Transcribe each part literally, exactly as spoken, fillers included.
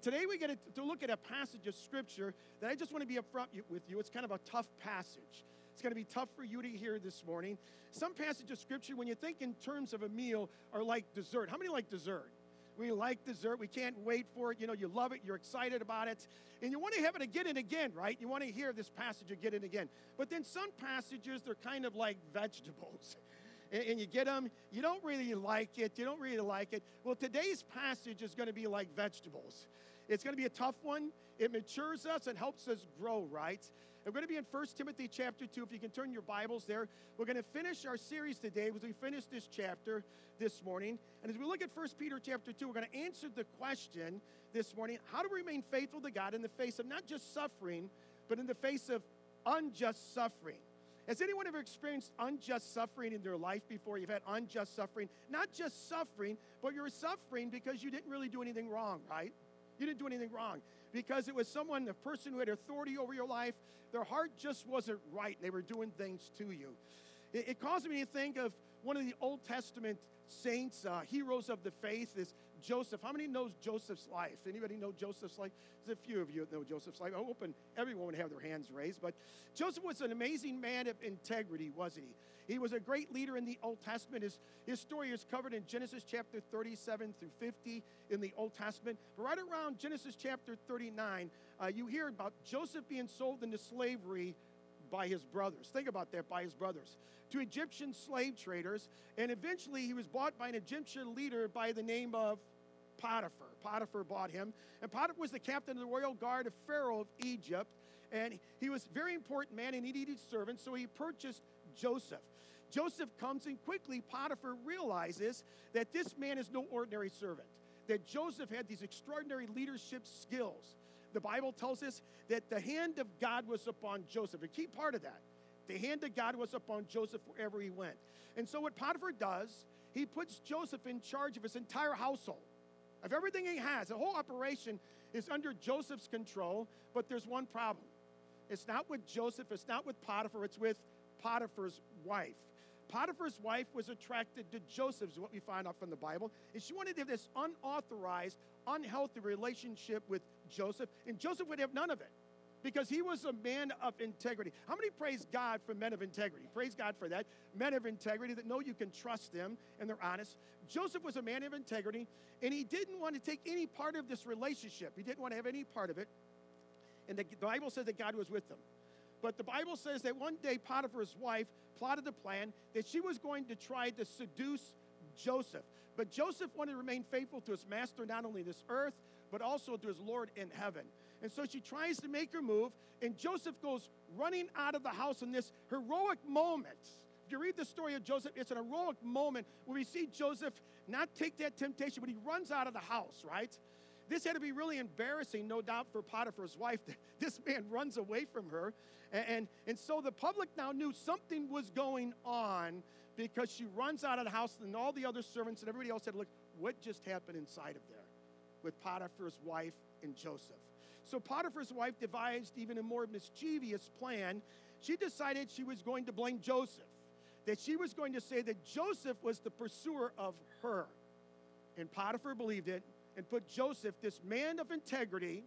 today we get to look at a passage of Scripture that I just want to be upfront with you. It's kind of a tough passage. It's going to be tough for you to hear this morning. Some passage of Scripture, when you think in terms of a meal, are like dessert. How many like dessert? We like dessert. We can't wait for it. You know, you love it. You're excited about it. And you want to have it again and again, right? You want to hear this passage again and again. But then some passages, they're kind of like vegetables. And, and you get them. You don't really like it. You don't really like it. Well, today's passage is going to be like vegetables. It's going to be a tough one. It matures us and helps us grow, right? We're going to be in First Timothy chapter two. If you can turn your Bibles there. We're going to finish our series today as we finish this chapter this morning. And as we look at First Peter chapter two, we're going to answer the question this morning, how to remain faithful to God in the face of not just suffering, but in the face of unjust suffering. Has anyone ever experienced unjust suffering in their life before? You've had unjust suffering. Not just suffering, but you're suffering because you didn't really do anything wrong, right? You didn't do anything wrong because it was someone, the person who had authority over your life, their heart just wasn't right, and they were doing things to you. It, it caused me to think of one of the Old Testament saints, uh, heroes of the faith, is Joseph. How many knows Joseph's life? Anybody know Joseph's life? There's a few of you that know Joseph's life. I'm hoping everyone would have their hands raised. But Joseph was an amazing man of integrity, wasn't he? He was a great leader in the Old Testament. His, his story is covered in Genesis chapter thirty-seven through fifty in the Old Testament. But right around Genesis chapter thirty-nine, uh, you hear about Joseph being sold into slavery by his brothers. Think about that, by his brothers, to Egyptian slave traders. And eventually he was bought by an Egyptian leader by the name of Potiphar. Potiphar bought him. And Potiphar was the captain of the royal guard of Pharaoh of Egypt. And he was a very important man and he needed servants, so he purchased Joseph. Joseph comes in quickly. Potiphar realizes that this man is no ordinary servant, that Joseph had these extraordinary leadership skills. The Bible tells us that the hand of God was upon Joseph. A key part of that, the hand of God was upon Joseph wherever he went. And so what Potiphar does, he puts Joseph in charge of his entire household, of everything he has. The whole operation is under Joseph's control, but there's one problem. It's not with Joseph, it's not with Potiphar, it's with Potiphar's wife. Potiphar's wife was attracted to Joseph, is what we find out from the Bible, and she wanted to have this unauthorized, unhealthy relationship with Joseph, and Joseph would have none of it because he was a man of integrity. How many praise God for men of integrity? Praise God for that. Men of integrity that know you can trust them and they're honest. Joseph was a man of integrity, and he didn't want to take any part of this relationship. He didn't want to have any part of it, and the Bible says that God was with them. But the Bible says that one day Potiphar's wife plotted a plan that she was going to try to seduce Joseph. But Joseph wanted to remain faithful to his master, not only this earth, but also to his Lord in heaven. And so she tries to make her move, and Joseph goes running out of the house in this heroic moment. If you read the story of Joseph, it's an heroic moment where we see Joseph not take that temptation, but he runs out of the house, right? This had to be really embarrassing, no doubt, for Potiphar's wife. This man runs away from her. And, and, and so the public now knew something was going on because she runs out of the house, and all the other servants and everybody else said, look, what just happened inside of there with Potiphar's wife and Joseph? So Potiphar's wife devised even a more mischievous plan. She decided she was going to blame Joseph, that she was going to say that Joseph was the pursuer of her. And Potiphar believed it and put Joseph, this man of integrity,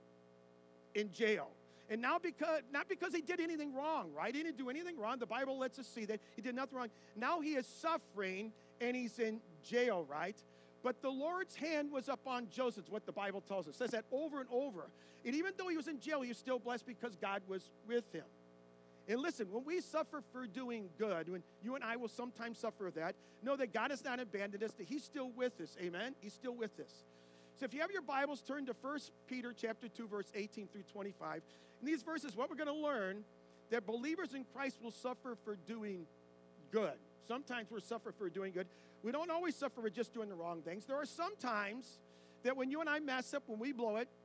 in jail. And now because, not because he did anything wrong, right? He didn't do anything wrong. The Bible lets us see that he did nothing wrong. Now he is suffering and he's in jail, right? But the Lord's hand was upon Joseph, what the Bible tells us. It says that over and over. And even though he was in jail, he was still blessed because God was with him. And listen, when we suffer for doing good, when you and I will sometimes suffer that, know that God has not abandoned us, that he's still with us. Amen? He's still with us. So if you have your Bibles, turn to First Peter chapter two, verse eighteen through twenty-five. In these verses, what we're going to learn, that believers in Christ will suffer for doing good. Sometimes we're suffer for doing good. We don't always suffer for just doing the wrong things. There are some times that when you and I mess up, when we blow it,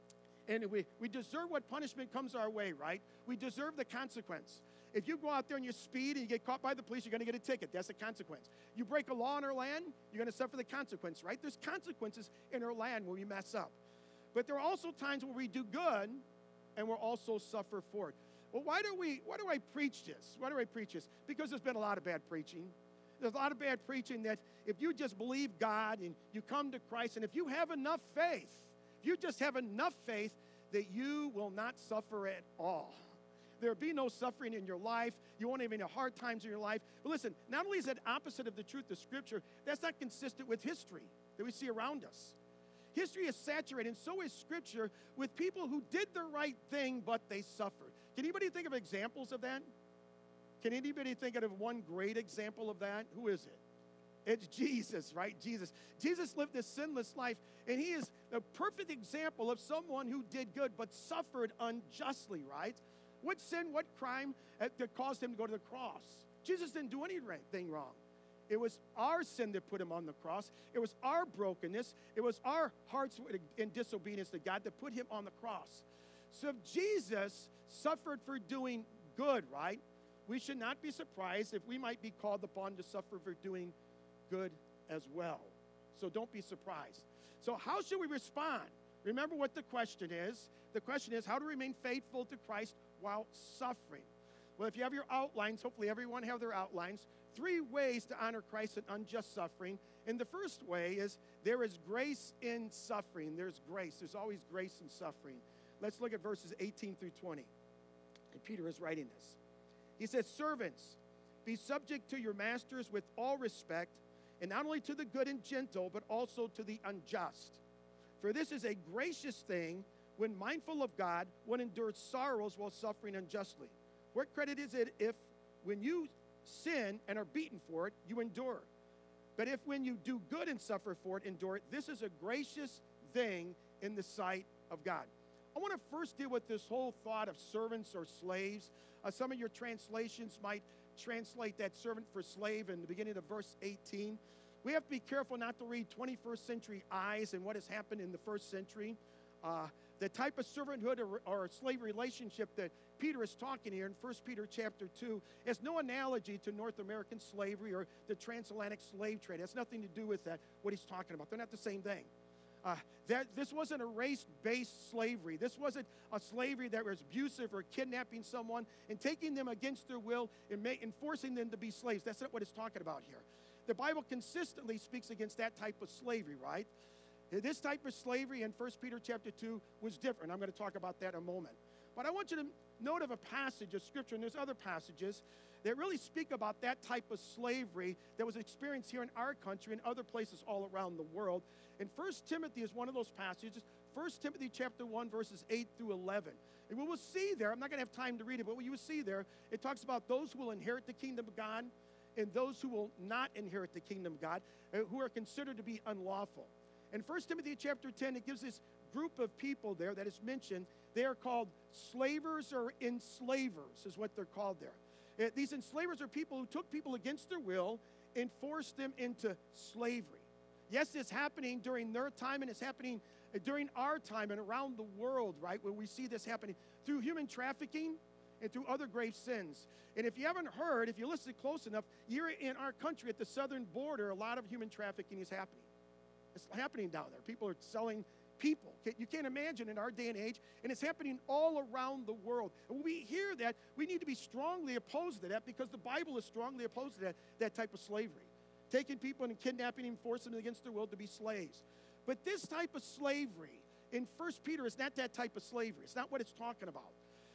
and we, we deserve what punishment comes our way, right? We deserve the consequence. If you go out there and you speed and you get caught by the police, you're going to get a ticket. That's the consequence. You break a law in our land, you're going to suffer the consequence, right? There's consequences in our land when we mess up. But there are also times where we do good and we'll also suffer for it. Well, why do we, why do I preach this? Why do I preach this? Because there's been a lot of bad preaching. There's a lot of bad preaching that if you just believe God and you come to Christ, and if you have enough faith, If you just have enough faith that you will not suffer at all. There'll be no suffering in your life. You won't have any hard times in your life. But listen, not only is that opposite of the truth of Scripture, that's not consistent with history that we see around us. History is saturated, and so is Scripture, with people who did the right thing, but they suffered. Can anybody think of examples of that? Can anybody think of one great example of that? Who is it? It's Jesus, right? Jesus. Jesus lived this sinless life, and he is a perfect example of someone who did good, but suffered unjustly, right? What sin, what crime that caused him to go to the cross? Jesus didn't do anything wrong. It was our sin that put him on the cross. It was our brokenness. It was our hearts in disobedience to God that put him on the cross. So if Jesus suffered for doing good, right, we should not be surprised if we might be called upon to suffer for doing good as well. So don't be surprised. So how should we respond? Remember what the question is. The question is how to remain faithful to Christ while suffering. Well, if you have your outlines, hopefully everyone have their outlines. Three ways to honor Christ in unjust suffering. And the first way is there is grace in suffering. There's grace. There's always grace in suffering. Let's look at verses eighteen through twenty. And Peter is writing this. He says, servants, be subject to your masters with all respect, and not only to the good and gentle, but also to the unjust. For this is a gracious thing when mindful of God, one endures sorrows while suffering unjustly. What credit is it if when you sin and are beaten for it, you endure? But if when you do good and suffer for it, endure it, this is a gracious thing in the sight of God. I want to first deal with this whole thought of servants or slaves. Uh, some of your translations might translate that servant for slave in the beginning of verse eighteen. We have to be careful not to read twenty-first century eyes and what has happened in the first century. Uh, the type of servanthood or, or slave relationship that Peter is talking here in First Peter chapter two has no analogy to North American slavery or the transatlantic slave trade. It has nothing to do with that, what he's talking about. They're not the same thing. Uh, that, this wasn't a race-based slavery. This wasn't a slavery that was abusive or kidnapping someone and taking them against their will and, ma- and forcing them to be slaves. That's not what it's talking about here. The Bible consistently speaks against that type of slavery, right? This type of slavery in First Peter chapter two was different. I'm going to talk about that in a moment. But I want you to note of a passage of Scripture, and there's other passages that really speak about that type of slavery that was experienced here in our country and other places all around the world. And First Timothy is one of those passages. First Timothy chapter one, verses eight through eleven. And we will see there, I'm not going to have time to read it, but what you will see there, it talks about those who will inherit the kingdom of God and those who will not inherit the kingdom of God, uh, who are considered to be unlawful. In First Timothy chapter ten, it gives this group of people there that is mentioned. They are called slavers or enslavers is what they're called there. Uh, these enslavers are people who took people against their will and forced them into slavery. Yes, it's happening during their time, and it's happening uh, during our time and around the world, right, where we see this happening through human trafficking and through other grave sins. And if you haven't heard, if you listen close enough, here in our country at the southern border, a lot of human trafficking is happening. It's happening down there. People are selling people. You can't imagine in our day and age, and it's happening all around the world. And when we hear that, we need to be strongly opposed to that because the Bible is strongly opposed to that, that type of slavery. Taking people and kidnapping and forcing them against their will to be slaves. But this type of slavery in First Peter is not that type of slavery. It's not what it's talking about.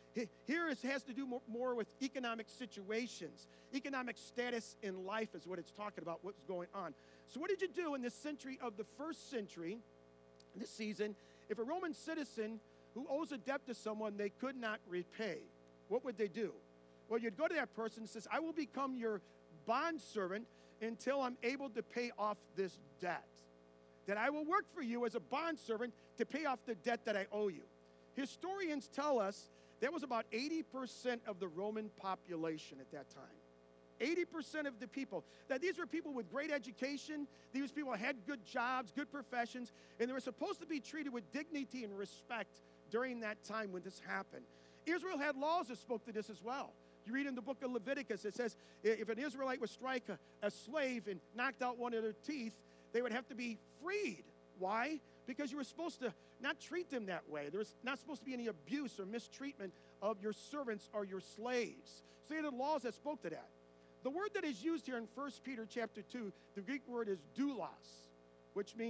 Here it has to do more with economic situations. Economic status in life is what it's talking about, what's going on. So what did you do in this century of the first century, this season, if a Roman citizen who owes a debt to someone they could not repay? What would they do? Well, you'd go to that person and says, I will become your bondservant until I'm able to pay off this debt. That I will work for you as a bondservant to pay off the debt that I owe you. Historians tell us that was about eighty percent of the Roman population at that time. eighty percent of the people. That these were people with great education. These people had good jobs, good professions, and they were supposed to be treated with dignity and respect during that time when this happened. Israel had laws that spoke to this as well. You read in the book of Leviticus, it says if an Israelite would strike a, a slave and knocked out one of their teeth, they would have to be freed. Why? Because you were supposed to not treat them that way. There was not supposed to be any abuse or mistreatment of your servants or your slaves. So they had laws that spoke to that. The word that is used here in First Peter chapter two, the Greek word is doulos, which means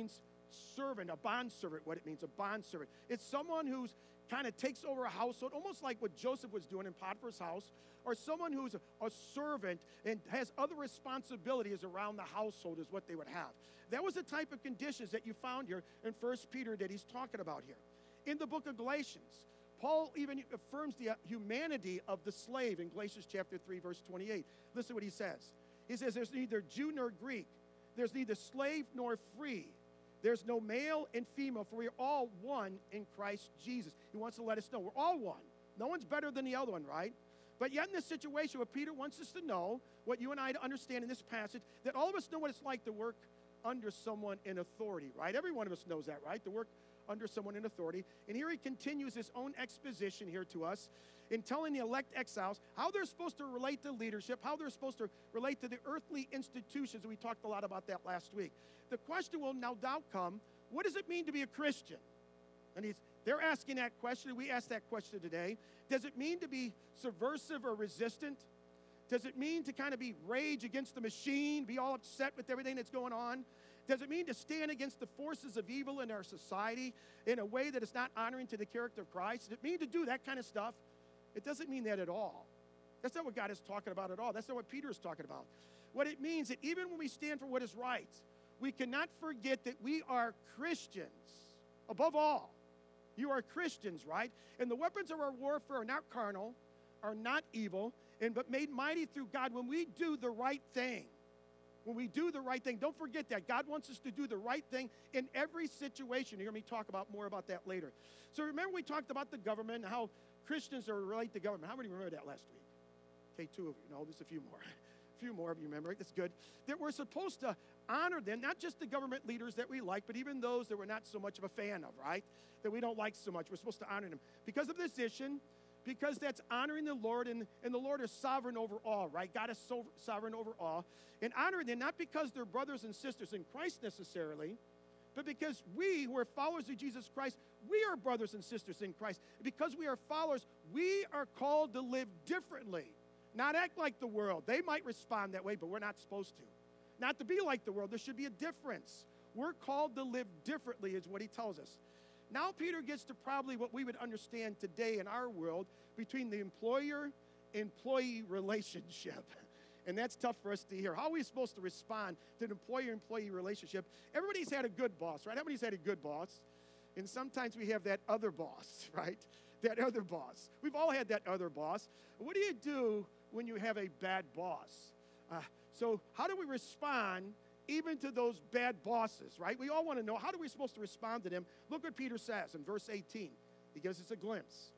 servant, a bond servant, what it means, a bond servant. It's someone who's kind of takes over a household, almost like what Joseph was doing in Potiphar's house, or someone who's a, a servant and has other responsibilities around the household is what they would have. That was the type of conditions that you found here in First Peter that he's talking about here. In the book of Galatians, Paul even affirms the humanity of the slave in Galatians chapter three, verse twenty-eight. Listen to what he says. He says, there's neither Jew nor Greek. There's neither slave nor free. There's no male and female, for we are all one in Christ Jesus. He wants to let us know we're all one. No one's better than the other one, right? But yet in this situation, what Peter wants us to know, what you and I to understand in this passage, that all of us know what it's like to work under someone in authority, right? Every one of us knows that, right? To work under someone in authority. And here he continues his own exposition here to us in telling the elect exiles how they're supposed to relate to leadership, how they're supposed to relate to the earthly institutions. We talked a lot about that last week. The question will no doubt come, what does it mean to be a Christian? And he's, they're asking that question. We ask that question today. Does it mean to be subversive or resistant? Does it mean to kind of be rage against the machine, be all upset with everything that's going on? Does it mean to stand against the forces of evil in our society in a way that is not honoring to the character of Christ? Does it mean to do that kind of stuff? It doesn't mean that at all. That's not what God is talking about at all. That's not what Peter is talking about. What it means that even when we stand for what is right, we cannot forget that we are Christians. Above all, you are Christians, right? And the weapons of our warfare are not carnal, are not evil, and but made mighty through God when we do the right thing. When we do the right thing, don't forget that. God wants us to do the right thing in every situation. You hear me talk about more about that later. So remember we talked about the government and how Christians are relate to government. How many remember that last week? Okay, two of you. No, there's a few more. A few more of you remember it. That's good. That we're supposed to honor them, not just the government leaders that we like, but even those that we're not so much of a fan of, right? That we don't like so much. We're supposed to honor them. Because of this mission, because that's honoring the Lord, and, and the Lord is sovereign over all, right? God is so, sovereign over all. And honoring them, not because they're brothers and sisters in Christ necessarily, but because we who are followers of Jesus Christ, we are brothers and sisters in Christ. Because we are followers, we are called to live differently. Not act like the world. They might respond that way, but we're not supposed to. Not to be like the world. There should be a difference. We're called to live differently is what he tells us. Now Peter gets to probably what we would understand today in our world between the employer-employee relationship. And that's tough for us to hear. How are we supposed to respond to an employer-employee relationship? Everybody's had a good boss, right? Everybody's had a good boss. And sometimes we have that other boss, right? That other boss. We've all had that other boss. What do you do when you have a bad boss? Uh, so how do we respond even to those bad bosses, right? We all want to know, how are we supposed to respond to them? Look what Peter says in verse eighteen. He gives us a glimpse.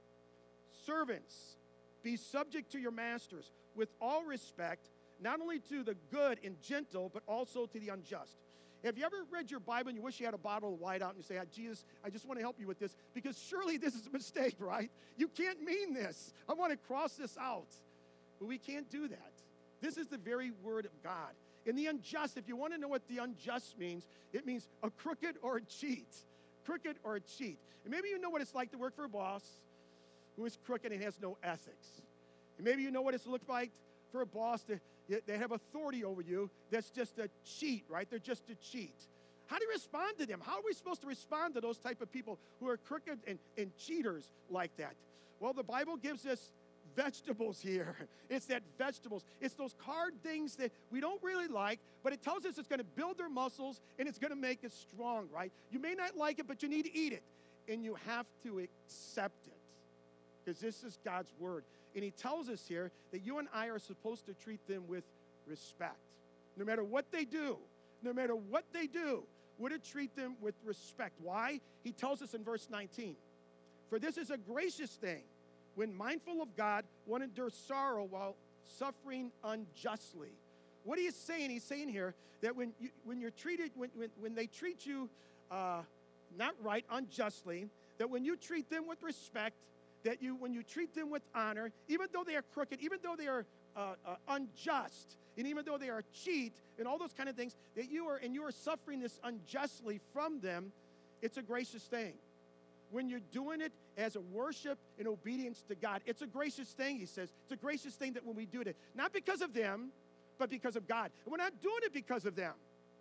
Servants, be subject to your masters with all respect, not only to the good and gentle, but also to the unjust. Have you ever read your Bible and you wish you had a bottle of white out and you say, oh, Jesus, I just want to help you with this, because surely this is a mistake, right? You can't mean this. I want to cross this out. But we can't do that. This is the very word of God. In the unjust, if you want to know what the unjust means, it means a crooked or a cheat. Crooked or a cheat. And maybe you know what it's like to work for a boss who is crooked and has no ethics. And maybe you know what it's looked like for a boss that they have authority over you that's just a cheat, right? They're just a cheat. How do you respond to them? How are we supposed to respond to those type of people who are crooked and, and cheaters like that? Well, the Bible gives us vegetables here. It's that vegetables. It's those hard things that we don't really like, but it tells us it's going to build their muscles and it's going to make us strong, right? You may not like it, but you need to eat it. And you have to accept it, because this is God's word. And he tells us here that you and I are supposed to treat them with respect. No matter what they do, no matter what they do, we're to treat them with respect. Why? He tells us in verse nineteen, for this is a gracious thing, when mindful of God, one endures sorrow while suffering unjustly. What he is saying, he's saying here that when, you, when you're treated, when, when, when they treat you uh, not right, unjustly, that when you treat them with respect, that you, when you treat them with honor, even though they are crooked, even though they are uh, uh, unjust, and even though they are cheat, and all those kind of things, that you are, and you are suffering this unjustly from them, it's a gracious thing. When you're doing it as a worship and obedience to God, it's a gracious thing, he says. It's a gracious thing that when we do it, not because of them, but because of God. And we're not doing it because of them.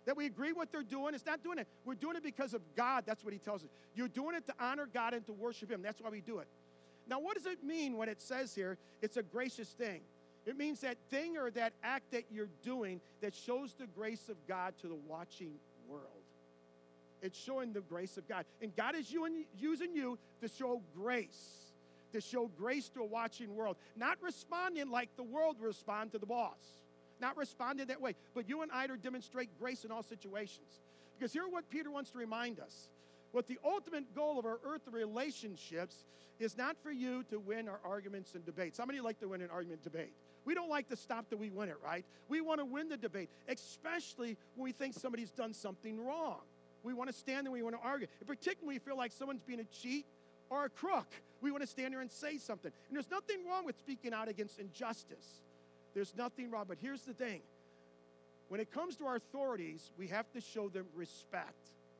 That we agree what they're doing. It's not doing it. We're doing it because of God. That's what he tells us. You're doing it to honor God and to worship him. That's why we do it. Now, what does it mean when it says here, it's a gracious thing? It means that thing or that act that you're doing that shows the grace of God to the watching world. It's showing the grace of God. And God is using you to show grace, to show grace to a watching world. Not responding like the world will respond to the boss. Not responding that way. But you and I are to demonstrate grace in all situations. Because here's what Peter wants to remind us. What the ultimate goal of our earthly relationships is not for you to win our arguments and debates. How many like to win an argument and debate? We don't like to stop till we win it, right? We want to win the debate, especially when we think somebody's done something wrong. We want to stand there, we want to argue. And particularly when we feel like someone's being a cheat or a crook, we want to stand there and say something. And there's nothing wrong with speaking out against injustice. There's nothing wrong, but here's the thing. When it comes to our authorities, we have to show them respect.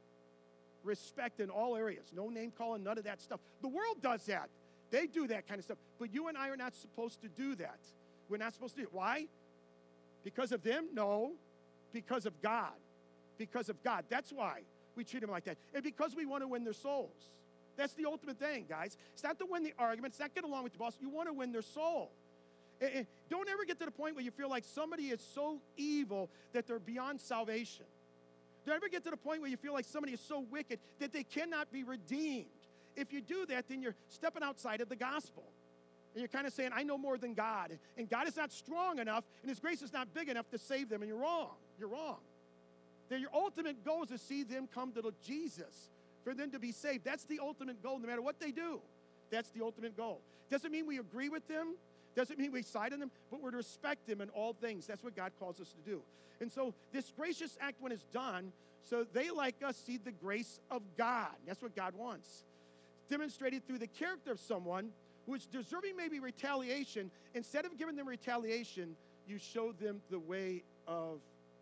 Respect in all areas. No name calling, none of that stuff. The world does that. They do that kind of stuff. But you and I are not supposed to do that. We're not supposed to do it. Why? Because of them? No. Because of God. Because of God. That's why we treat them like that. And because we want to win their souls. That's the ultimate thing, guys. It's not to win the argument. It's not get along with the boss. You want to win their soul. And don't ever get to the point where you feel like somebody is so evil that they're beyond salvation. Don't ever get to the point where you feel like somebody is so wicked that they cannot be redeemed. If you do that, then you're stepping outside of the gospel. And you're kind of saying, I know more than God. And God is not strong enough, and his grace is not big enough to save them. And you're wrong. You're wrong. That your ultimate goal is to see them come to Jesus, for them to be saved. That's the ultimate goal, no matter what they do. That's the ultimate goal. Doesn't mean we agree with them. Doesn't mean we side on them, but we're to respect them in all things. That's what God calls us to do. And so this gracious act, when it's done, so they, like us, see the grace of God. That's what God wants. Demonstrated through the character of someone who is deserving maybe retaliation. Instead of giving them retaliation, you show them the way of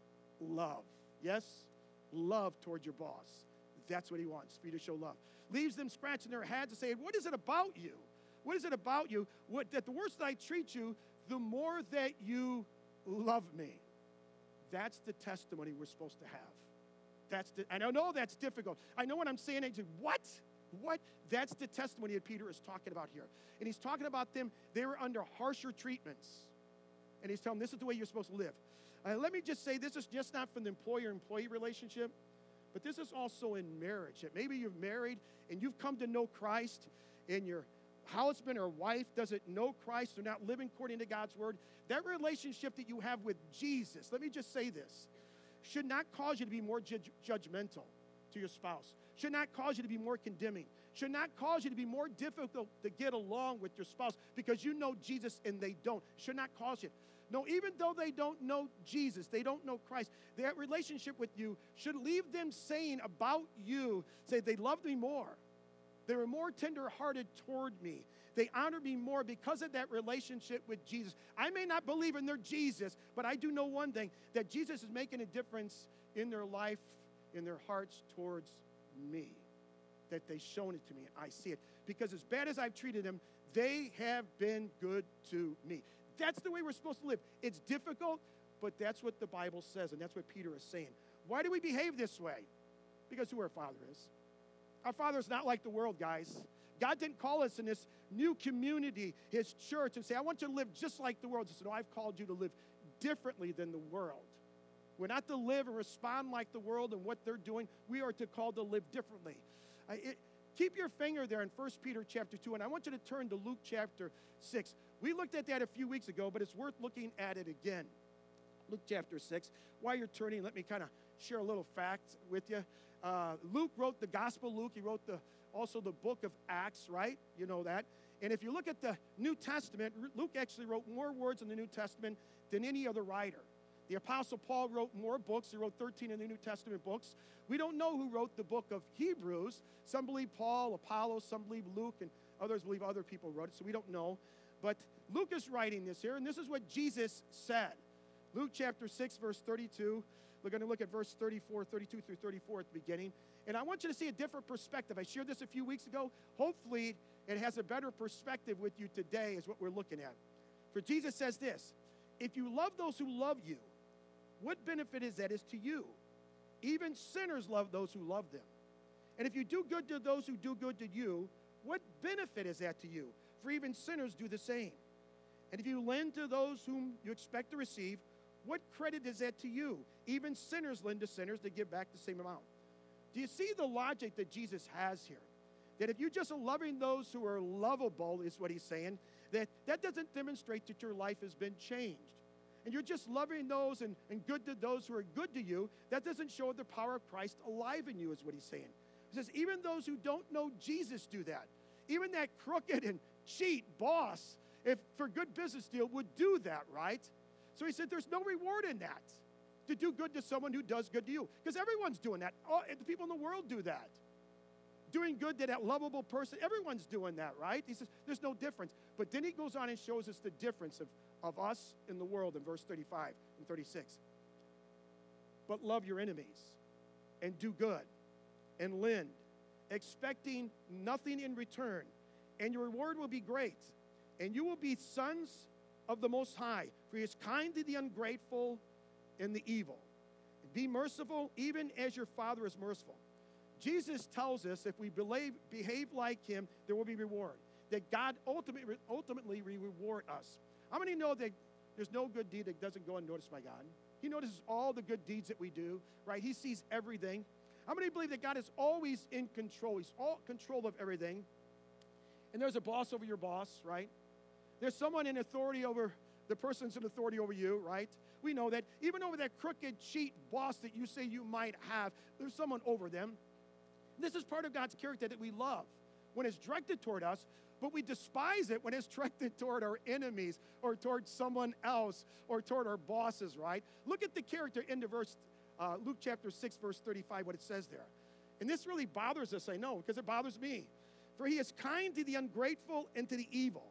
love. Yes? Love toward your boss. That's what he wants, for you to show love. Leaves them scratching their heads and saying, what is it about you? What is it about you? What, that the worse that I treat you, the more that you love me. That's the testimony we're supposed to have. That's the, and I know that's difficult. I know what I'm saying. I say, what? What? That's the testimony that Peter is talking about here. And he's talking about them. They were under harsher treatments. And he's telling them, this is the way you're supposed to live. Uh, let me just say, this is just not from the employer-employee relationship, but this is also in marriage. That maybe you're married and you've come to know Christ, and your husband or wife doesn't know Christ, they're not living according to God's word. That relationship that you have with Jesus, let me just say this, should not cause you to be more ju- judgmental to your spouse. Should not cause you to be more condemning. Should not cause you to be more difficult to get along with your spouse because you know Jesus and they don't. Should not cause you. No, even though they don't know Jesus, they don't know Christ, that relationship with you should leave them saying about you, say they loved me more. They were more tender-hearted toward me. They honored me more because of that relationship with Jesus. I may not believe in their Jesus, but I do know one thing, that Jesus is making a difference in their life, in their hearts towards me. That they've shown it to me, and I see it. Because as bad as I've treated them, they have been good to me. That's the way we're supposed to live. It's difficult, but that's what the Bible says, and that's what Peter is saying. Why do we behave this way? Because who our Father is. Our Father is not like the world, guys. God didn't call us in this new community, his church, and say, I want you to live just like the world. He said, no, I've called you to live differently than the world. We're not to live and respond like the world and what they're doing. We are to call to live differently. Uh, it, keep your finger there in First Peter chapter two, and I want you to turn to Luke chapter six. We looked at that a few weeks ago, but it's worth looking at it again. Luke chapter six. While you're turning, let me kind of share a little fact with you. Uh, Luke wrote the Gospel of Luke. He wrote the also the book of Acts, right? You know that. And if you look at the New Testament, Luke actually wrote more words in the New Testament than any other writer. The Apostle Paul wrote more books. He wrote thirteen in the New Testament books. We don't know who wrote the book of Hebrews. Some believe Paul, Apollos, some believe Luke, and others believe other people wrote it, so we don't know. But Luke is writing this here, and this is what Jesus said. Luke chapter six, verse thirty-two. We're going to look at verse thirty-four, thirty-two through thirty-four at the beginning. And I want you to see a different perspective. I shared this a few weeks ago. Hopefully, it has a better perspective with you today is what we're looking at. For Jesus says this, if you love those who love you, what benefit is that is to you? Even sinners love those who love them. And if you do good to those who do good to you, what benefit is that to you? For even sinners do the same. And if you lend to those whom you expect to receive, what credit is that to you? Even sinners lend to sinners to give back the same amount. Do you see the logic that Jesus has here? That if you're just loving those who are lovable, is what he's saying, that that doesn't demonstrate that your life has been changed. And you're just loving those and, and good to those who are good to you, that doesn't show the power of Christ alive in you, is what he's saying. He says, even those who don't know Jesus do that. Even that crooked and cheat boss, if for good business deal, would do that, right? So he said, there's no reward in that, to do good to someone who does good to you. Because everyone's doing that. All, the people in the world do that. Doing good to that lovable person, everyone's doing that, right? He says, there's no difference. But then he goes on and shows us the difference of, of us in the world in verse thirty-five and thirty-six. But love your enemies, and do good, and lend, expecting nothing in return, and your reward will be great, and you will be sons of the Most High, for he is kind to the ungrateful and the evil. Be merciful, even as your Father is merciful. Jesus tells us if we believe, behave like him, there will be reward. That God ultimately, ultimately will reward us. How many know that there's no good deed that doesn't go unnoticed by God? He notices all the good deeds that we do, right? He sees everything. How many believe that God is always in control? He's all control of everything. And there's a boss over your boss, right? There's someone in authority over the person's in authority over you, right? We know that. Even over that crooked, cheat boss that you say you might have, there's someone over them. This is part of God's character that we love when it's directed toward us, but we despise it when it's directed toward our enemies or toward someone else or toward our bosses, right? Look at the character in the verse, uh, Luke chapter six, verse thirty-five, what it says there. And this really bothers us, I know, because it bothers me. For he is kind to the ungrateful and to the evil.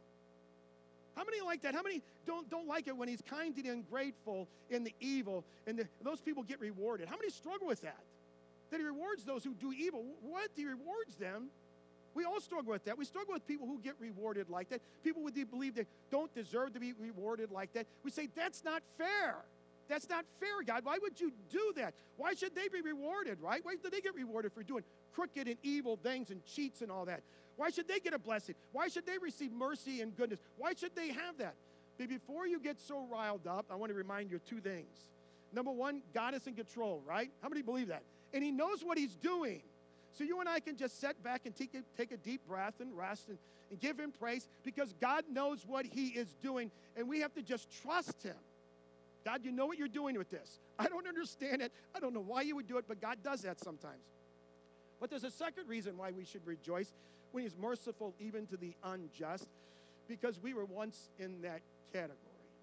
How many like that? How many don't, don't like it when he's kind to the ungrateful and the evil, and the, those people get rewarded? How many struggle with that? That he rewards those who do evil. What? He rewards them. We all struggle with that. We struggle with people who get rewarded like that. People who believe they don't deserve to be rewarded like that. We say, that's not fair. That's not fair, God. Why would you do that? Why should they be rewarded, right? Why should they get rewarded for doing crooked and evil things and cheats and all that? Why should they get a blessing? Why should they receive mercy and goodness? Why should they have that? But before you get so riled up, I want to remind you of two things. Number one, God is in control, right? How many believe that? And he knows what he's doing. So you and I can just sit back and take a, take a deep breath and rest and, and give him praise because God knows what he is doing, and we have to just trust him. God, you know what you're doing with this. I don't understand it. I don't know why you would do it, but God does that sometimes. But there's a second reason why we should rejoice when he's merciful even to the unjust, because we were once in that category.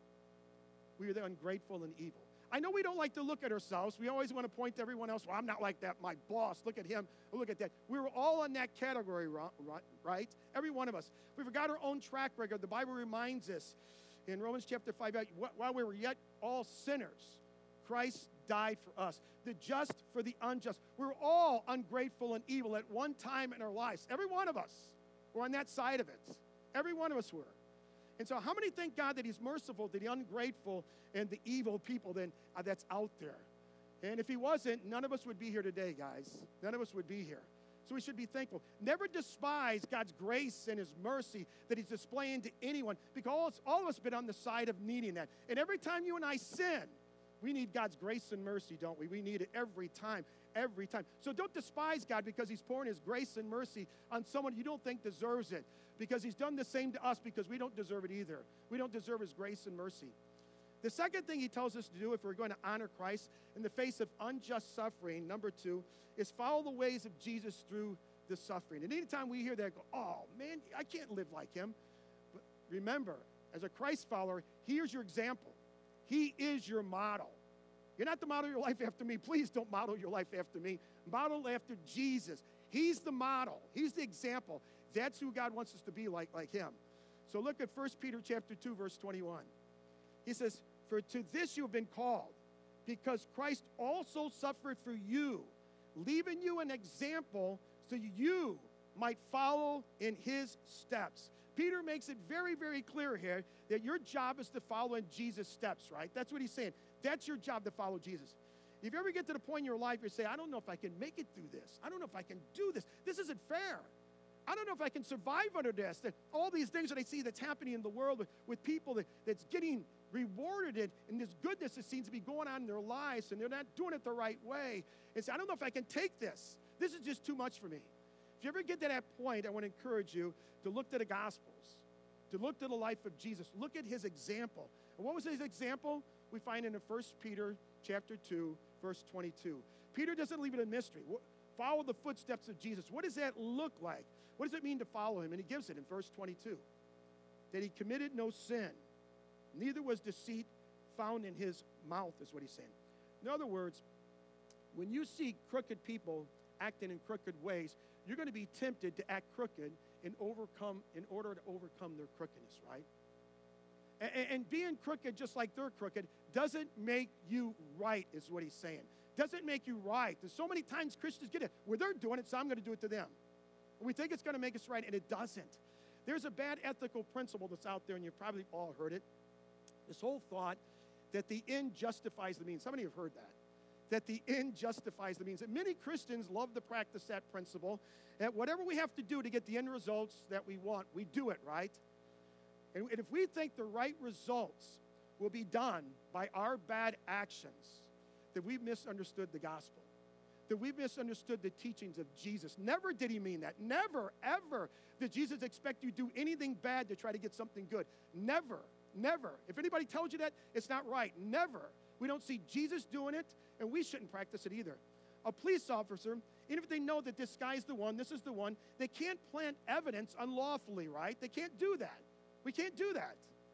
We were the ungrateful and evil. I know we don't like to look at ourselves. We always want to point to everyone else. Well, I'm not like that. My boss, look at him. Look at that. We were all in that category, right? Every one of us. We forgot our own track record. The Bible reminds us in Romans chapter five, while we were yet all sinners, Christ died for us. The just for the unjust. We were all ungrateful and evil at one time in our lives. Every one of us were on that side of it. Every one of us were. And so how many thank God that he's merciful to the ungrateful and the evil people then uh, that's out there? And if he wasn't, none of us would be here today, guys. None of us would be here. So we should be thankful. Never despise God's grace and his mercy that he's displaying to anyone, because all of us have been on the side of needing that. And every time you and I sin, we need God's grace and mercy, don't we? We need it every time, every time. So don't despise God because he's pouring his grace and mercy on someone you don't think deserves it, because he's done the same to us because we don't deserve it either. We don't deserve his grace and mercy. The second thing he tells us to do if we're going to honor Christ in the face of unjust suffering, number two, is follow the ways of Jesus through the suffering. And anytime we hear that, go, oh, man, I can't live like him. But remember, as a Christ follower, here's your example. He is your model. You're not to model your life after me. Please don't model your life after me. Model after Jesus. He's the model. He's the example. That's who God wants us to be like, like him. So look at First Peter chapter two, verse twenty-one. He says, for to this you have been called, because Christ also suffered for you, leaving you an example so you might follow in his steps. Peter makes it very, very clear here that your job is to follow in Jesus' steps, right? That's what he's saying. That's your job, to follow Jesus. If you ever get to the point in your life you say, I don't know if I can make it through this. I don't know if I can do this. This isn't fair. I don't know if I can survive under this. That all these things that I see that's happening in the world with, with people that, that's getting rewarded in, and this goodness that seems to be going on in their lives, and they're not doing it the right way. And say, I don't know if I can take this. This is just too much for me. If you ever get to that point, I want to encourage you to look to the Gospels, to look to the life of Jesus. Look at his example. And what was his example? We find in First Peter chapter two, verse twenty-two. Peter doesn't leave it a mystery. Follow the footsteps of Jesus. What does that look like? What does it mean to follow him? And he gives it in verse twenty-two. That he committed no sin, neither was deceit found in his mouth, is what he's saying. In other words, when you see crooked people acting in crooked ways, you're going to be tempted to act crooked in overcome in order to overcome their crookedness, right? And, and being crooked just like they're crooked doesn't make you right, is what he's saying. Doesn't make you right. There's so many times Christians get it where they're doing it, so I'm going to do it to them. And we think it's going to make us right, and it doesn't. There's a bad ethical principle that's out there, and you've probably all heard it. This whole thought that the end justifies the means. How many have heard that? That the end justifies the means. And many Christians love to practice that principle, that whatever we have to do to get the end results that we want, we do it, right? And if we think the right results will be done by our bad actions, that we've misunderstood the gospel, that we've misunderstood the teachings of Jesus. Never did he mean that. Never, ever did Jesus expect you to do anything bad to try to get something good. Never, never. If anybody tells you that, it's not right. Never. We don't see Jesus doing it, and we shouldn't practice it either. A police officer, even if they know that this guy's the one, this is the one, they can't plant evidence unlawfully, right? They can't do that. We can't do that.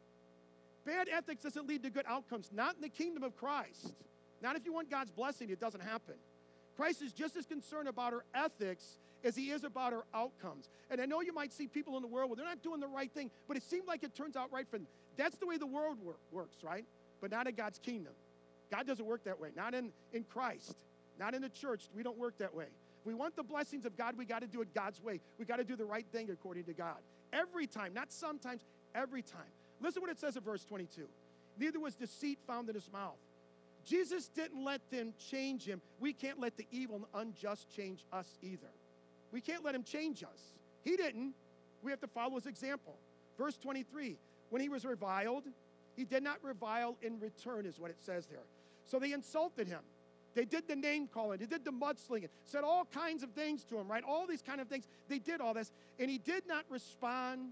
Bad ethics doesn't lead to good outcomes, not in the kingdom of Christ. Not if you want God's blessing, it doesn't happen. Christ is just as concerned about our ethics as he is about our outcomes. And I know you might see people in the world where they're not doing the right thing, but it seems like it turns out right for them. That's the way the world wor- works, right? But not in God's kingdom. God doesn't work that way. Not in, in Christ. Not in the church. We don't work that way. If we want the blessings of God, we got to do it God's way. We got to do the right thing according to God. Every time, not sometimes, every time. Listen what it says in verse twenty-two. Neither was deceit found in his mouth. Jesus didn't let them change him. We can't let the evil and unjust change us either. We can't let him change us. He didn't. We have to follow his example. Verse twenty-three, when he was reviled, he did not revile in return, is what it says there. So they insulted him. They did the name calling. They did the mudslinging. Said all kinds of things to him, right? All these kind of things. They did all this. And he did not respond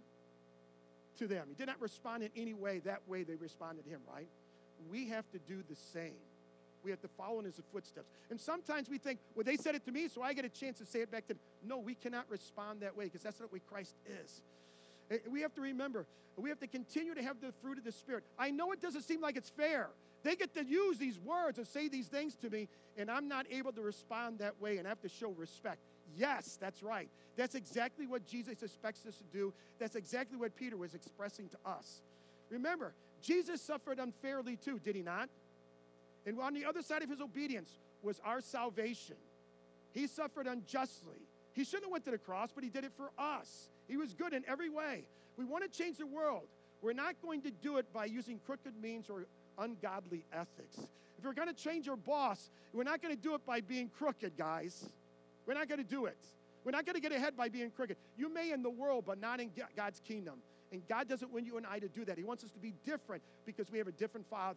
to them. He did not respond in any way that way they responded to him, right? We have to do the same. We have to follow in his footsteps. And sometimes we think, well, they said it to me, so I get a chance to say it back to them. No, we cannot respond that way because that's not what Christ is. We have to remember, we have to continue to have the fruit of the Spirit. I know it doesn't seem like it's fair. They get to use these words and say these things to me, and I'm not able to respond that way, and I have to show respect. Yes, that's right. That's exactly what Jesus expects us to do. That's exactly what Peter was expressing to us. Remember, Jesus suffered unfairly too, did he not? And on the other side of his obedience was our salvation. He suffered unjustly. He shouldn't have went to the cross, but he did it for us. He was good in every way. We want to change the world. We're not going to do it by using crooked means or ungodly ethics. If we're going to change our boss, we're not going to do it by being crooked, guys. We're not going to do it. We're not going to get ahead by being crooked. You may in the world, but not in God's kingdom. And God doesn't want you and I to do that. He wants us to be different because we have a different Father.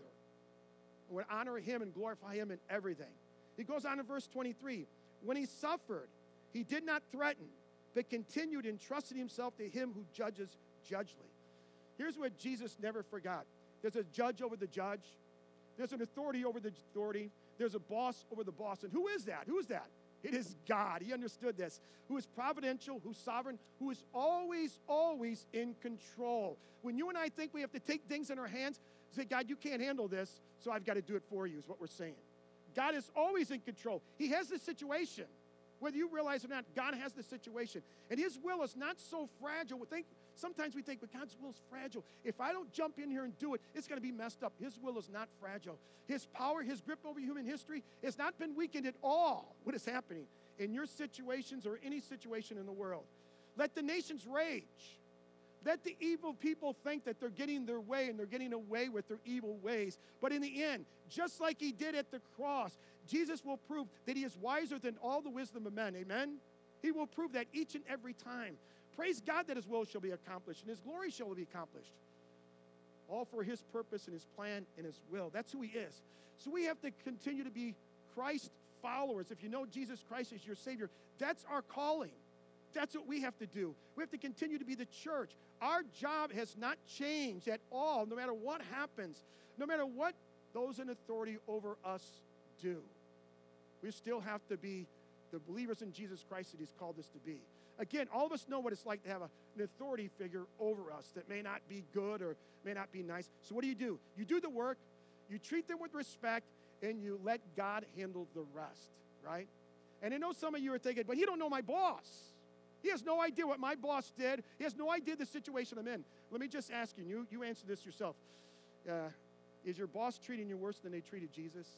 We honor him and glorify him in everything. He goes on in verse twenty-three. When he suffered, he did not threaten, but continued entrusting himself to him who judges judgely. Here's what Jesus never forgot. There's a judge over the judge. There's an authority over the authority. There's a boss over the boss. And who is that? Who is that? It is God. He understood this. Who is providential, who's sovereign, who is always, always in control. When you and I think we have to take things in our hands, say, God, you can't handle this, so I've got to do it for you, is what we're saying. God is always in control. He has the situation. Whether you realize it or not, God has the situation. And his will is not so fragile. We think, sometimes we think, but God's will is fragile. If I don't jump in here and do it, it's going to be messed up. His will is not fragile. His power, his grip over human history has not been weakened at all. What is happening in your situations or any situation in the world? Let the nations rage. Let the evil people think that they're getting their way and they're getting away with their evil ways. But in the end, just like he did at the cross, Jesus will prove that he is wiser than all the wisdom of men. Amen? He will prove that each and every time. Praise God that his will shall be accomplished and his glory shall be accomplished. All for his purpose and his plan and his will. That's who he is. So we have to continue to be Christ followers. If you know Jesus Christ as your Savior, that's our calling. That's what we have to do. We have to continue to be the church. Our job has not changed at all, no matter what happens, no matter what those in authority over us do. We still have to be the believers in Jesus Christ that he's called us to be. Again, all of us know what it's like to have a, an authority figure over us that may not be good or may not be nice. So what do you do? You do the work, you treat them with respect, and you let God handle the rest, right? And I know some of you are thinking, but he don't know my boss. He has no idea what my boss did. He has no idea the situation I'm in. Let me just ask you, you, you answer this yourself. Uh, is your boss treating you worse than they treated Jesus?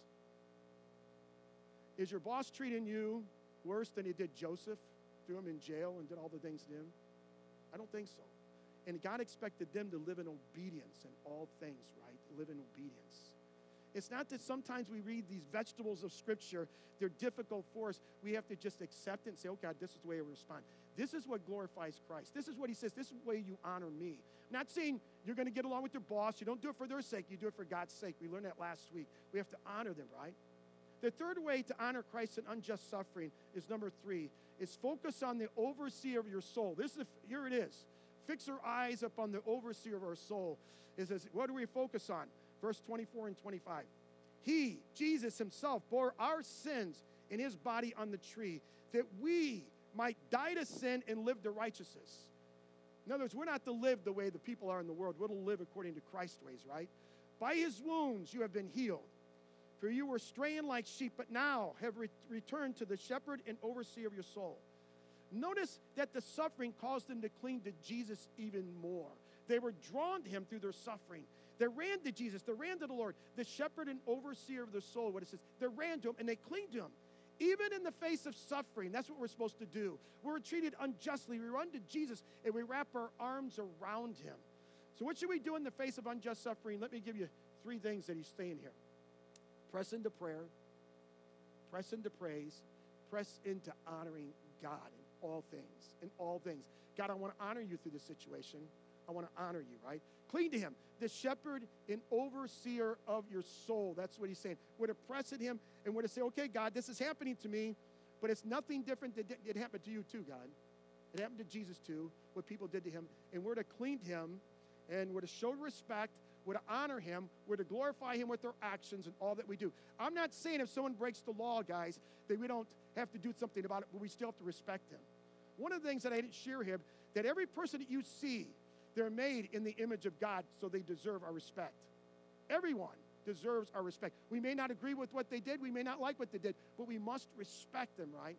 Is your boss treating you worse than he did Joseph? Threw him in jail and did all the things to him? I don't think so. And God expected them to live in obedience in all things, right? Live in obedience. It's not that sometimes we read these vegetables of Scripture, they're difficult for us. We have to just accept it and say, oh God, this is the way I respond. This is what glorifies Christ. This is what he says, this is the way you honor me. I'm not saying you're going to get along with your boss. You don't do it for their sake. You do it for God's sake. We learned that last week. We have to honor them, right? The third way to honor Christ in unjust suffering is number three, is focus on the overseer of your soul. This is, here it is. Fix our eyes upon the overseer of our soul. It says, what do we focus on? Verse twenty-four and twenty-five. He, Jesus himself, bore our sins in his body on the tree, that we might die to sin and live to righteousness. In other words, we're not to live the way the people are in the world. We're to live according to Christ's ways, right? By his wounds you have been healed. For you were straying like sheep, but now have re- returned to the shepherd and overseer of your soul. Notice that the suffering caused them to cling to Jesus even more. They were drawn to him through their suffering. They ran to Jesus. They ran to the Lord, the shepherd and overseer of their soul, what it says. They ran to him and they cling to him. Even in the face of suffering, that's what we're supposed to do. We're treated unjustly. We run to Jesus and we wrap our arms around him. So what should we do in the face of unjust suffering? Let me give you three things that he's saying here. Press into prayer, press into praise, press into honoring God in all things, in all things. God, I want to honor you through this situation. I want to honor you, right? Cling to him, the shepherd and overseer of your soul. That's what he's saying. We're to press at him and we're to say, okay, God, this is happening to me, but it's nothing different that it happened to you too, God. It happened to Jesus too, what people did to him. And we're to cling to him and we're to show respect. We're to honor him. We're to glorify him with our actions and all that we do. I'm not saying if someone breaks the law, guys, that we don't have to do something about it, but we still have to respect them. One of the things that I didn't share here, that every person that you see, they're made in the image of God, so they deserve our respect. Everyone deserves our respect. We may not agree with what they did. We may not like what they did, but we must respect them, right?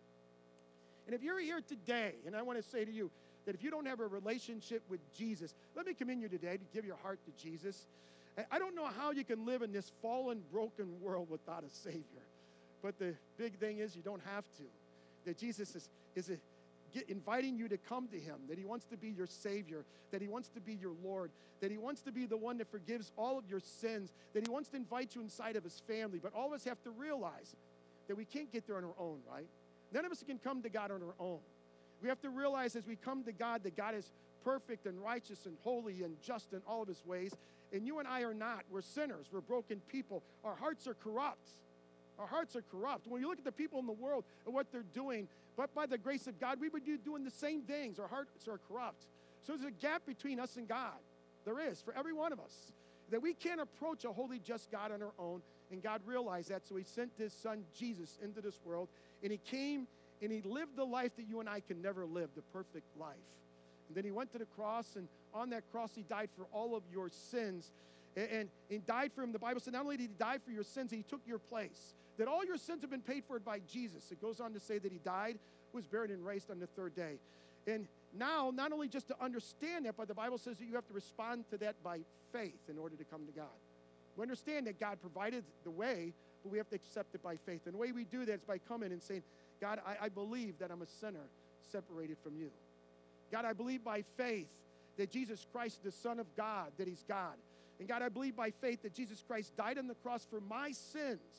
And if you're here today, and I want to say to you, that if you don't have a relationship with Jesus, let me commend you today to give your heart to Jesus. I don't know how you can live in this fallen, broken world without a Savior. But the big thing is you don't have to. That Jesus is, is a, get, inviting you to come to him, that he wants to be your Savior, that he wants to be your Lord, that he wants to be the one that forgives all of your sins, that he wants to invite you inside of his family. But all of us have to realize that we can't get there on our own, right? None of us can come to God on our own. We have to realize as we come to God that God is perfect and righteous and holy and just in all of his ways. And you and I are not. We're sinners. We're broken people. Our hearts are corrupt. Our hearts are corrupt. When you look at the people in the world and what they're doing, but by the grace of God, we would be doing the same things. Our hearts are corrupt. So there's a gap between us and God. There is for every one of us. That we can't approach a holy, just God on our own. And God realized that, so he sent his son Jesus into this world. And he came and he lived the life that you and I can never live, the perfect life. And then he went to the cross, and on that cross he died for all of your sins. And, and he died for him. The Bible said not only did he die for your sins, he took your place. That all your sins have been paid for by Jesus. It goes on to say that he died, was buried, and raised on the third day. And now, not only just to understand that, but the Bible says that you have to respond to that by faith in order to come to God. We understand that God provided the way, but we have to accept it by faith. And the way we do that is by coming and saying, God, I, I believe that I'm a sinner separated from you. God, I believe by faith that Jesus Christ, the Son of God, that he's God. And God, I believe by faith that Jesus Christ died on the cross for my sins.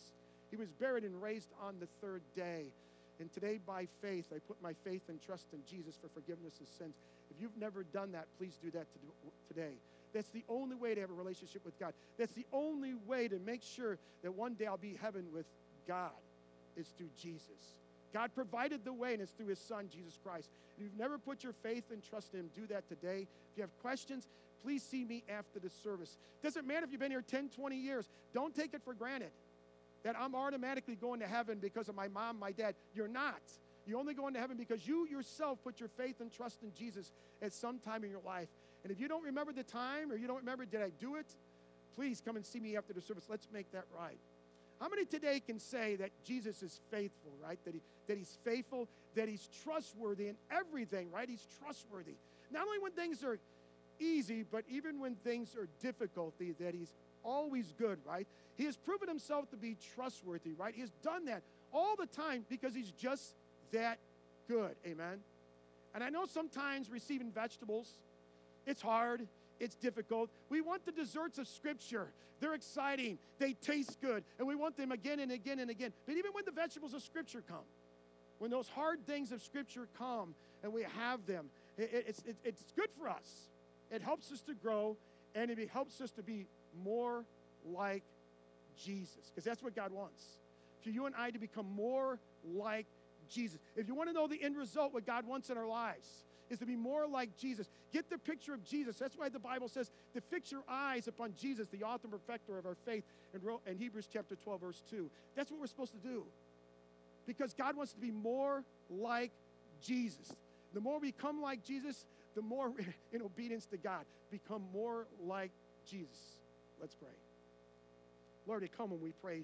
He was buried and raised on the third day. And today, by faith, I put my faith and trust in Jesus for forgiveness of sins. If you've never done that, please do that today. That's the only way to have a relationship with God. That's the only way to make sure that one day I'll be in heaven with God, is through Jesus. God provided the way, and it's through his son, Jesus Christ. If you've never put your faith and trust in him, do that today. If you have questions, please see me after the service. Doesn't matter if you've been here ten, twenty years. Don't take it for granted that I'm automatically going to heaven because of my mom, my dad. You're not. You're only going to heaven because you yourself put your faith and trust in Jesus at some time in your life. And if you don't remember the time, or you don't remember, did I do it? Please come and see me after the service. Let's make that right. How many today can say that Jesus is faithful, right? That, he, that he's faithful, that he's trustworthy in everything, right? He's trustworthy. Not only when things are easy, but even when things are difficult, that he's always good, right? He has proven himself to be trustworthy, right? He has done that all the time because he's just that good, amen? And I know sometimes receiving vegetables, it's hard, it's difficult. We want the desserts of Scripture. They're exciting, they taste good, and we want them again and again and again. But even when the vegetables of Scripture come, when those hard things of Scripture come and we have them, it, it's, it, it's good for us. It helps us to grow, and it helps us to be more like Jesus, because that's what God wants. For you and I to become more like Jesus. If you want to know the end result, what God wants in our lives is to be more like Jesus. Get the picture of Jesus. That's why the Bible says to fix your eyes upon Jesus, the author and perfecter of our faith, in Hebrews chapter twelve, verse two. That's what we're supposed to do, because God wants to be more like Jesus. The more we become like Jesus, the more in obedience to God, become more like Jesus. Let's pray. Lord, come when we praise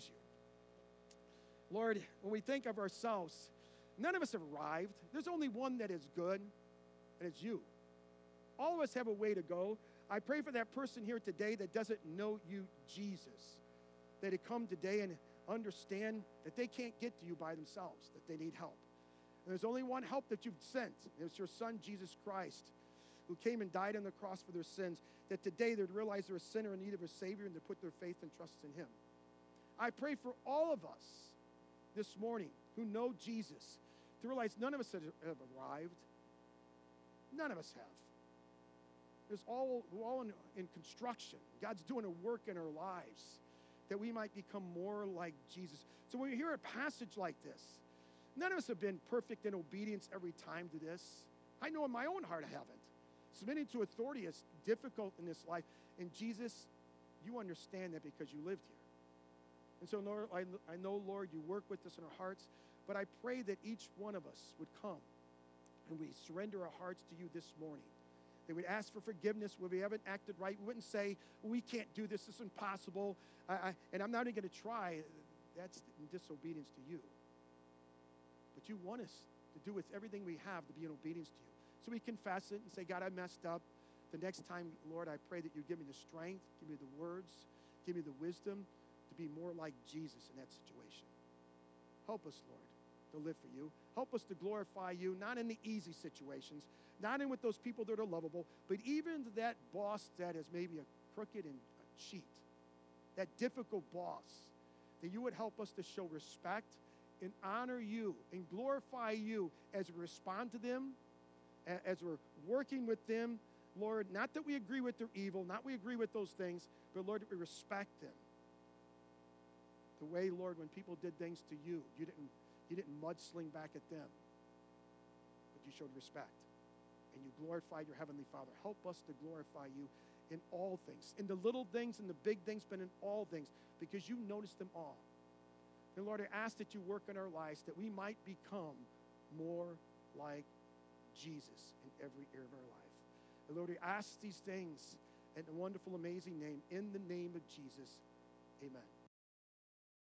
you. Lord, when we think of ourselves, none of us have arrived. There's only one that is good, and it's you. All of us have a way to go. I pray for that person here today that doesn't know you, Jesus, that they come today and understand that they can't get to you by themselves, that they need help. And there's only one help that you've sent. It's your son, Jesus Christ, who came and died on the cross for their sins, that today they'd realize they're a sinner in need of a Savior and to put their faith and trust in him. I pray for all of us this morning who know Jesus to realize none of us have arrived. None of us have. There's all, we're all in, in construction. God's doing a work in our lives that we might become more like Jesus. So when we hear a passage like this, none of us have been perfect in obedience every time to this. I know in my own heart I haven't. Submitting to authority is difficult in this life. And Jesus, you understand that because you lived here. And so, Lord, I, I know, Lord, you work with us in our hearts, but I pray that each one of us would come and we surrender our hearts to you this morning. They would ask for forgiveness where we haven't acted right. We wouldn't say, we can't do this, this is impossible, I, I, and I'm not even going to try. That's in disobedience to you. But you want us to do with everything we have to be in obedience to you. So we confess it and say, God, I messed up. The next time, Lord, I pray that you give me the strength, give me the words, give me the wisdom to be more like Jesus in that situation. Help us, Lord, to live for you. Help us to glorify you, not in the easy situations, not in with those people that are lovable, but even that boss that is maybe a crooked and a cheat, that difficult boss, that you would help us to show respect and honor you and glorify you as we respond to them, as we're working with them, Lord, not that we agree with their evil, not we agree with those things, but Lord, that we respect them. The way, Lord, when people did things to you, you didn't, you didn't mudsling back at them, but you showed respect. And you glorified your Heavenly Father. Help us to glorify you in all things, in the little things and the big things, but in all things, because you notice them all. And Lord, I ask that you work in our lives that we might become more like Jesus in every area of our life. And Lord, we ask these things in a wonderful, amazing name, in the name of Jesus. Amen.